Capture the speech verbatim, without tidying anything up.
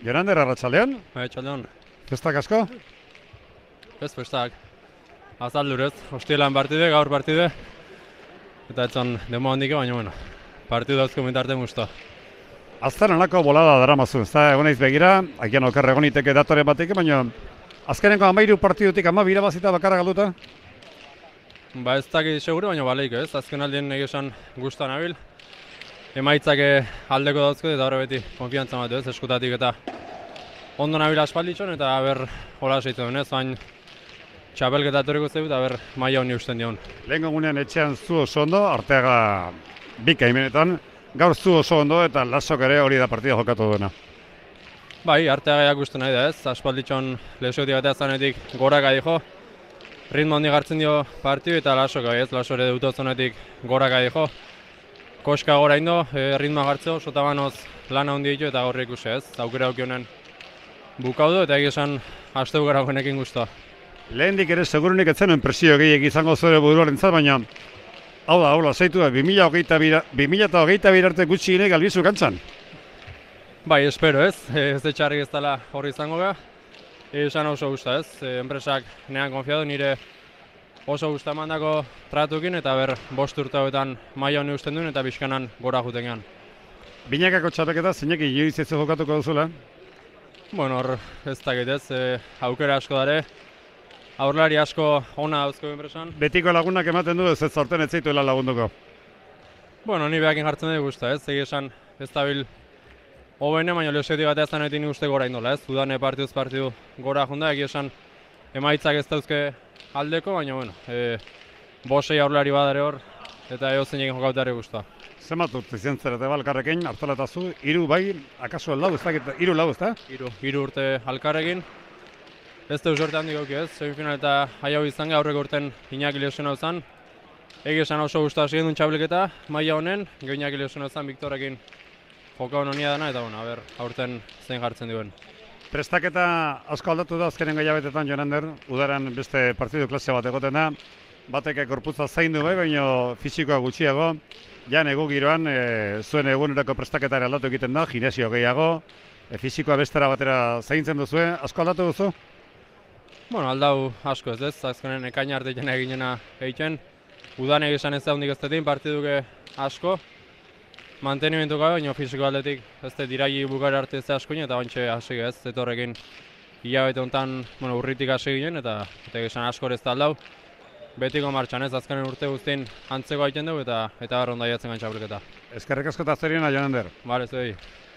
Jonander, arratsaldean? Arratsaldean. Festak asko? Ez festak. Azaldurez, hostielan partide, gaur partide. Eta etzan demo handike, baina bueno, partidu dauzko mitarte musta. Azten anako bolada daramazu, ez da, egon eiz begira, agian okerre egoniteke datore batek, baina azkenenko amairu partidutik ama birabazita bakarra galduta? Ba ez dakit segure, baina baleik ez, azken aldien egesan gustan abil. Emaitzak aldeko dauzko eta horre beti konfiantza matu ez, eskutatik eta ondo nabil aspalditxon eta ber hola seitu duen ez, baina txapelketa etorriko zeu eta ber maila honi usten dion. Lehen gunean etxean zu oso ondo, Arteaga bika imenetan, gaur zu oso ondo eta Lasok ere hori da partida jokatu duena. Bai, Arteaga jakusten nahi da ez, aspalditxon lesiotik eta zanetik goraka dijo. Ritmo handi gartzen dio partidu eta Lasok bai ez, Laso ere dutozonetik goraka dijo. Koska gora indo, e, ritmoa gartzeo, sotabanoz lana handi ditu eta gaur ikusi ez, aukera aukionen bukaudu eta egizan aste gara honekin guztua. Lehendik ere segurunik etzen presio gehiek izango zure buruarentzat, baina hau da, hau da, zeitu da, bi mila hogeita bir arte gutxi gine galbizu kantzan. Bai, espero ez, ez de txarrik ez dela horri izango ga. Esan oso gusta ez, e, enpresak nean konfiadu nire oso gusta mandako tratukin eta ber bost urte hauetan maila honi usten duen eta bizkanan gora juten gehan. Binakako txapeketa zeinek inoiz ez jokatuko duzula? Bueno, hor ez dakit ez, e, aukera asko dare. Aurlari asko ona dauzko enpresan. Betiko lagunak ematen du ez ez zorten ez zaituela lagunduko. Bueno, ni behakin jartzen dugu gusta ez, egi esan ez dabil hobene, baina lesiotik batea zanetik ni uste gora indola ez. Udane partiduz partidu gora jonda, egi esan emaitzak ez dauzke aldeko, baina bueno, e, bosei aurlari badare hor, eta eo zein egin jokautare guztua. Zemat urte zientzerete balkarrekin, hartalatazu, hiru bai, akaso el lau, ez dakit, hiru lau, ez da? Hiru, hiru urte alkarrekin. Ez da usorte handik auki ez, semifinal eta haiau izan aurreko urten Iñaki lesionau zen. Egi esan oso guztua hasi gendun txapelketa, maila honen, gero Iñaki lesionau zen Viktorekin joka honia dana, eta bueno, aber, aurten zein jartzen duen. Prestaketa asko aldatu da azkenengo hilabetetan, Jonander, udaran beste partidu klase bat egoten da. Batek korputza zaindu bai, baina fisikoa gutxiago. Jan egu giroan, e, zuen egunerako prestaketare aldatu egiten da, ginesio gehiago. E, fisikoa bestera batera zaintzen duzue, asko aldatu duzu? Bueno, aldau asko ez ez, azkenen ekaina arte jena eginena egiten. Udan egizan ez da hundik ez detin, partiduke asko. Mantenimentu gabe, baina fisiko aldetik ez da dirai bukara arte ez da askoin, eta bantxe hasi ez, etorrekin hilabete honetan bueno, urritik hasi ginen, eta eta egizan asko ez da aldau. Betiko martxan ez, azkenen urte guztien antzeko egiten dugu, eta eta barron daiatzen gaintxapelketa. Eskerrik asko eta zoriona, Jonander. Bale, ez